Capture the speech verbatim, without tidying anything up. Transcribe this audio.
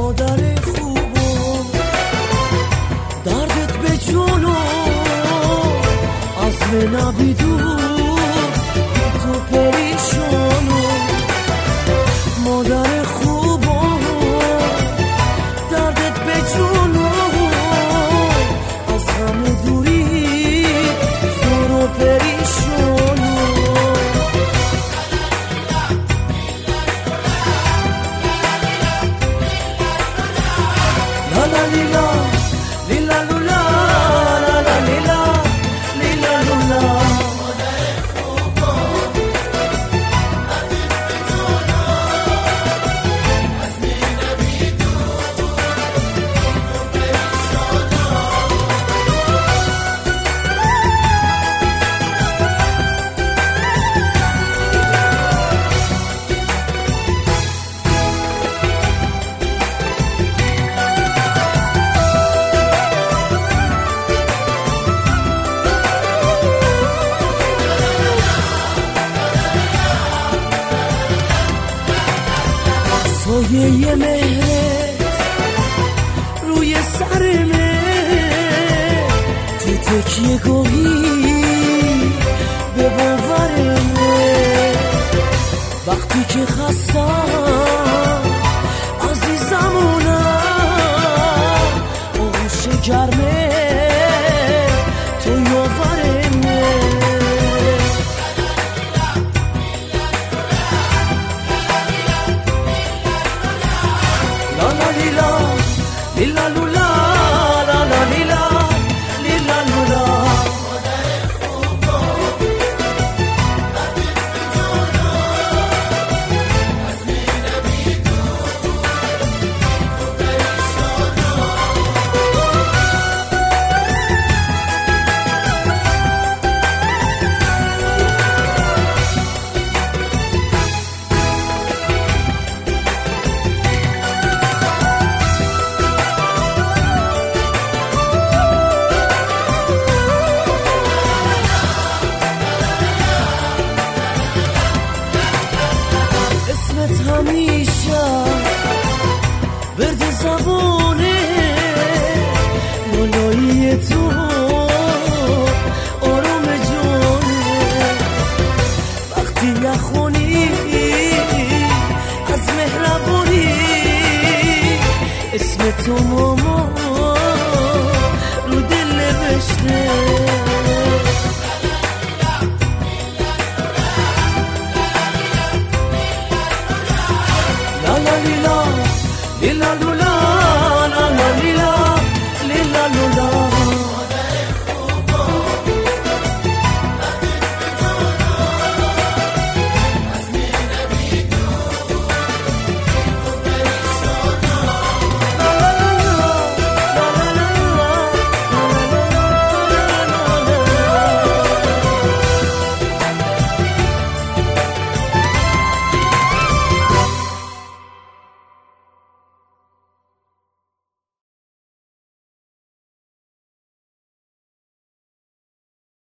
مادر خوبو دردت به جونو عزم نبیدو بی تو پریشانو مادر خوبو دردت به جونو از همه دوری زور و پریشانو لا لا لیلا لیلا لولا لا لا لیلا لیلا لولا سایه مهرت روی سرمه تو تکیه گاهی به باورمه وقتی که خستم عزیزمونم آغوش گرمه تو یاورمه لیلا لولا لا لا لیلا لیلا لولا اسمت همیشه ورد زبونه بالایی تو آروم جونه وقتی نخونی از مهربونی اسم تو ماما رو دل نوشته لا لا لیلا لیلا لولا